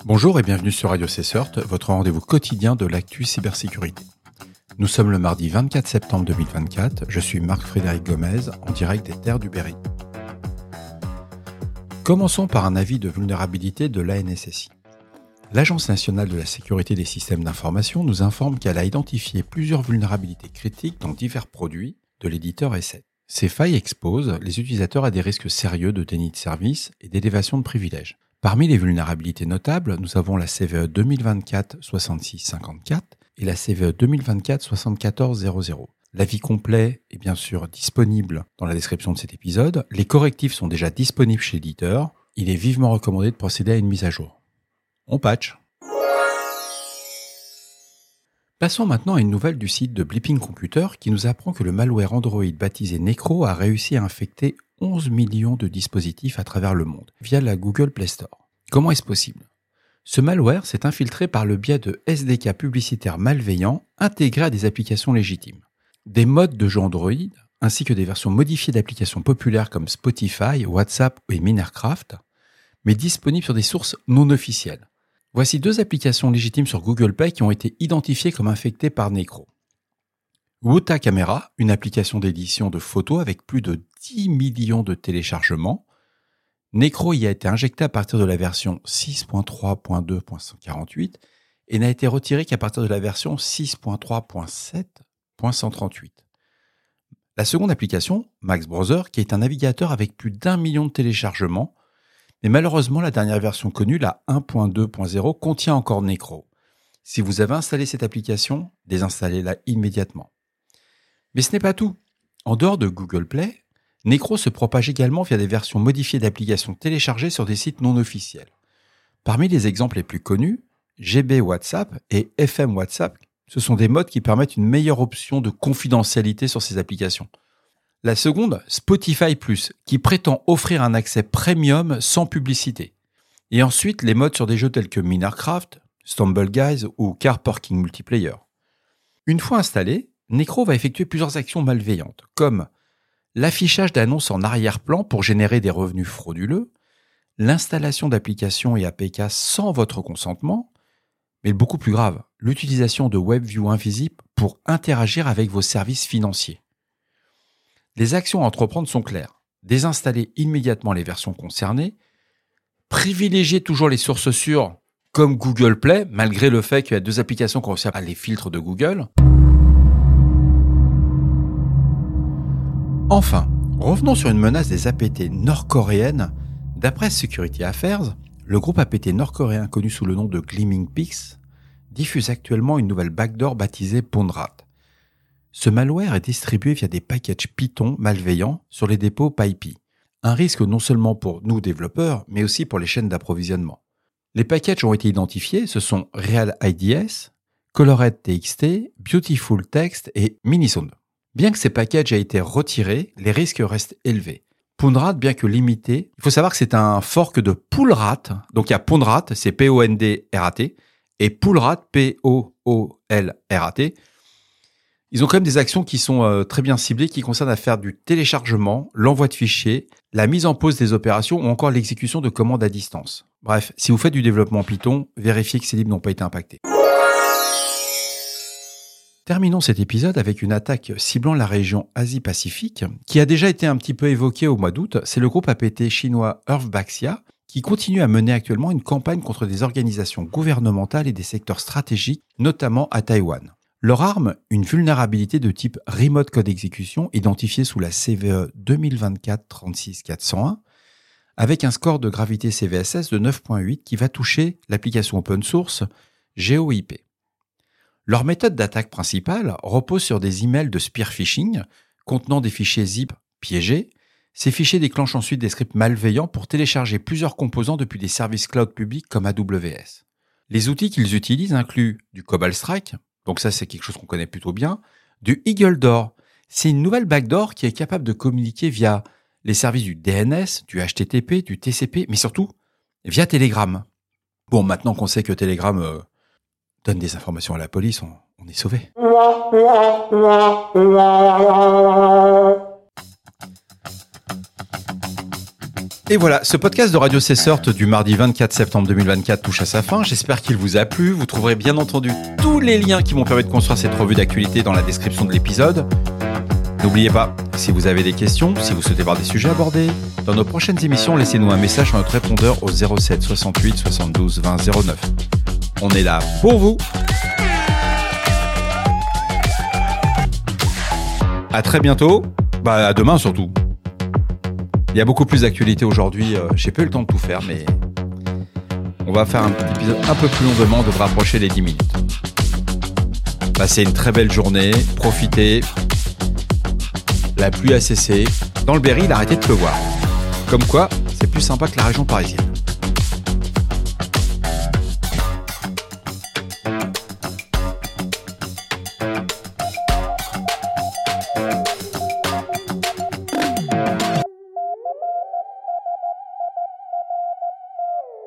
Bonjour et bienvenue sur Radio CSERT, votre rendez-vous quotidien de l'actu cybersécurité. Nous sommes le mardi 24 septembre 2024, je suis Marc-Frédéric Gomez, en direct des terres du Berry. Commençons par un avis de vulnérabilité de l'ANSSI. L'Agence nationale de la sécurité des systèmes d'information nous informe qu'elle a identifié plusieurs vulnérabilités critiques dans divers produits de l'éditeur S7. Ces failles exposent les utilisateurs à des risques sérieux de déni de service et d'élévation de privilèges. Parmi les vulnérabilités notables, nous avons la CVE 2024-6654 et la CVE 2024-7400. L'avis complet est bien sûr disponible dans la description de cet épisode. Les correctifs sont déjà disponibles chez l'éditeur. Il est vivement recommandé de procéder à une mise à jour. On patch. Passons maintenant à une nouvelle du site de Blipping Computer qui nous apprend que le malware Android baptisé Necro a réussi à infecter 11 millions de dispositifs à travers le monde via la Google Play Store. Comment est-ce possible ? Ce malware s'est infiltré par le biais de SDK publicitaires malveillants intégrés à des applications légitimes. Des modes de jeu Android ainsi que des versions modifiées d'applications populaires comme Spotify, WhatsApp et Minecraft, mais disponibles sur des sources non officielles. Voici deux applications légitimes sur Google Play qui ont été identifiées comme infectées par Necro. Wuta Camera, une application d'édition de photos avec plus de 10 millions de téléchargements. Necro y a été injecté à partir de la version 6.3.2.148 et n'a été retiré qu'à partir de la version 6.3.7.138. La seconde application, Max Browser, qui est un navigateur avec plus d'1 million de téléchargements, mais malheureusement la dernière version connue, la 1.2.0, contient encore Necro. Si vous avez installé cette application, désinstallez-la immédiatement. Mais ce n'est pas tout. En dehors de Google Play, Necro se propage également via des versions modifiées d'applications téléchargées sur des sites non officiels. Parmi les exemples les plus connus, GB WhatsApp et FM WhatsApp, ce sont des modes qui permettent une meilleure option de confidentialité sur ces applications. La seconde, Spotify+, qui prétend offrir un accès premium sans publicité. Et ensuite, les modes sur des jeux tels que Minecraft, Stumble Guys ou Car Parking Multiplayer. Une fois installé, Necro va effectuer plusieurs actions malveillantes, comme l'affichage d'annonces en arrière-plan pour générer des revenus frauduleux, l'installation d'applications et APK sans votre consentement, mais beaucoup plus grave, l'utilisation de WebView invisible pour interagir avec vos services financiers. Les actions à entreprendre sont claires. Désinstaller immédiatement les versions concernées, privilégier toujours les sources sûres comme Google Play, malgré le fait qu'il y a deux applications qui ressemblent à les filtres de Google. Enfin, revenons sur une menace des APT nord-coréennes. D'après Security Affairs, le groupe APT nord-coréen connu sous le nom de Gleaming Peaks diffuse actuellement une nouvelle backdoor baptisée Pondrat. Ce malware est distribué via des packages Python malveillants sur les dépôts PyPI. Un risque non seulement pour nous développeurs, mais aussi pour les chaînes d'approvisionnement. Les packages ont été identifiés, ce sont RealIDS, ColoredTXT, Beautiful Text et Minisound. Bien que ces packages aient été retirés, les risques restent élevés. Pondrat, bien que limité, il faut savoir que c'est un fork de Poolrat. Donc il y a Pondrat, c'est P-O-N-D-R-A-T, et Poolrat, P-O-O-L-R-A-T. Ils ont quand même des actions qui sont très bien ciblées, qui concernent à faire du téléchargement, l'envoi de fichiers, la mise en pause des opérations ou encore l'exécution de commandes à distance. Bref, si vous faites du développement Python, vérifiez que ces libres n'ont pas été impactés. Terminons cet épisode avec une attaque ciblant la région Asie-Pacifique, qui a déjà été un petit peu évoquée au mois d'août. C'est le groupe APT chinois Earthbaxia qui continue à mener actuellement une campagne contre des organisations gouvernementales et des secteurs stratégiques, notamment à Taïwan. Leur arme, une vulnérabilité de type Remote Code Execution identifiée sous la CVE 2024-36401 avec un score de gravité CVSS de 9.8 qui va toucher l'application open source GeoIP. Leur méthode d'attaque principale repose sur des emails de spear phishing contenant des fichiers zip piégés. Ces fichiers déclenchent ensuite des scripts malveillants pour télécharger plusieurs composants depuis des services cloud publics comme AWS. Les outils qu'ils utilisent incluent du Cobalt Strike, donc ça c'est quelque chose qu'on connaît plutôt bien, du Eagle Door. C'est une nouvelle backdoor qui est capable de communiquer via les services du DNS, du HTTP, du TCP, mais surtout via Telegram. Bon, maintenant qu'on sait que Telegram donne des informations à la police, on est sauvé. Et voilà, ce podcast de Radio Cessort du mardi 24 septembre 2024 touche à sa fin. J'espère qu'il vous a plu. Vous trouverez bien entendu tous les liens qui m'ont permis de construire cette revue d'actualité dans la description de l'épisode. N'oubliez pas, si vous avez des questions, si vous souhaitez voir des sujets abordés, dans nos prochaines émissions, laissez-nous un message sur notre répondeur au 07 68 72 20 09. On est là pour vous. À très bientôt. À demain surtout. Il y a beaucoup plus d'actualités aujourd'hui. J'ai pas eu le temps de tout faire, mais on va faire un petit épisode un peu plus long demain. On devra approcher les 10 minutes. Passez une très belle journée. Profitez. La pluie a cessé. Dans le Berry, il a arrêté de pleuvoir. Comme quoi, c'est plus sympa que la région parisienne.